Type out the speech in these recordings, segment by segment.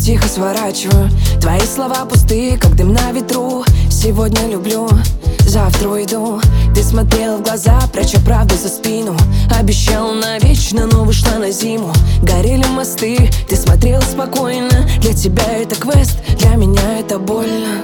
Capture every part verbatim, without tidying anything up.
тихо сворачиваю. Твои слова пустые, как дым на ветру. Сегодня люблю, завтра уйду. Ты смотрела в глаза, пряча правду за спину. Обещала навечно, но вышла на зиму. Горели мосты, ты смотрела спокойно. Для тебя это квест, для меня это больно.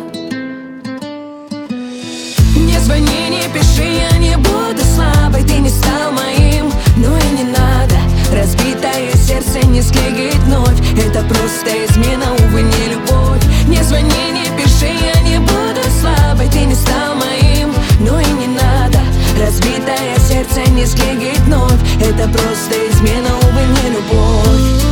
Не звони, не пиши, я не буду слабой. Ты не стал моим, ну и не надо. Разбитое сердце не склеит вновь. Это просто измена, увы, не любовь. Не звони, не пиши, я не буду слабой. Ты не стал моим, ну и не надо. Разбитое сердце не склеит вновь. Это просто измена, увы, не любовь.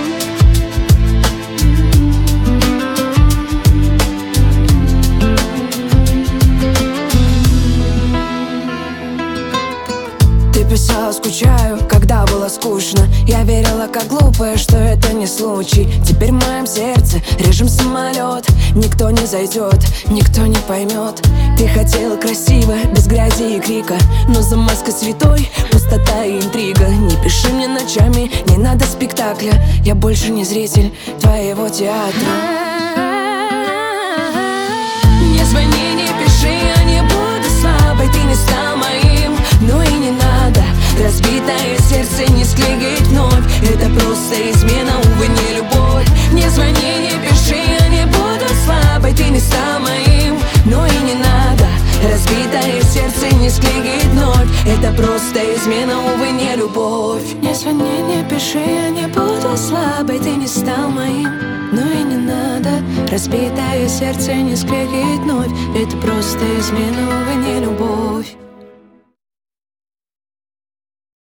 Писала, скучаю, когда было скучно. Я верила, как глупая, что это не случай. Теперь в моем сердце режем самолет. Никто не зайдет, никто не поймет. Ты хотела красиво, без грязи и крика, но за маской святой пустота и интрига. Не пиши мне ночами, не надо спектакля. Я больше не зритель твоего театра. Не звони, не пиши, я не буду слабой. Ты не стал моим, ну и не надо. Разбитое сердце не склеит вновь. Это просто измена, увы, не любовь. Не звони, не пиши, я не буду слабой. Ты не стал моим, ну и не надо. Разбитое сердце не склеит вновь. Это просто измена, увы, не любовь. Не звони, не пиши, я не буду слабой. Ты не стал моим, ну и не надо. Разбитое сердце не склеит вновь. Это просто измена, увы, не любовь.